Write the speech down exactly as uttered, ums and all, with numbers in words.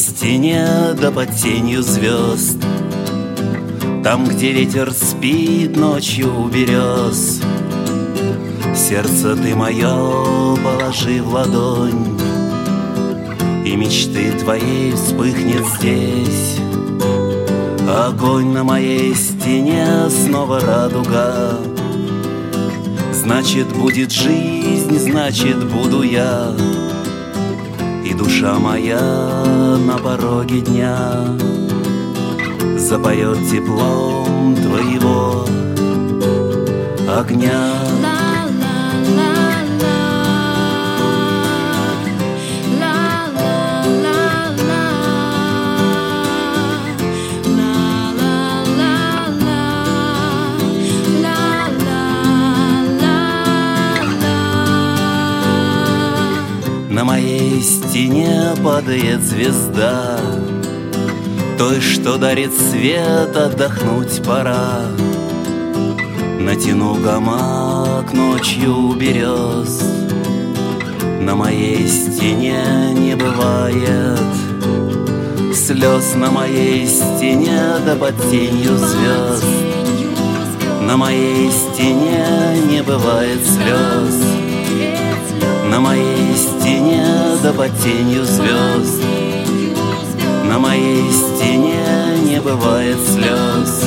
стене да под тенью звезд, там, где ветер спит ночью у берез, сердце ты мое положи в ладонь, и мечты твоей вспыхнет здесь. Огонь на моей стене, снова радуга. Значит, будет жизнь, значит, буду я, и душа моя на пороге дня запоет теплом твоего огня. На моей стене падает звезда, той, что дарит свет, отдохнуть пора. Натяну гамак ночью у берез, на моей стене не бывает слез. На моей стене да под тенью звезд, на моей стене не бывает слез. На моей стене да под тенью звезд, на моей стене не бывает слез.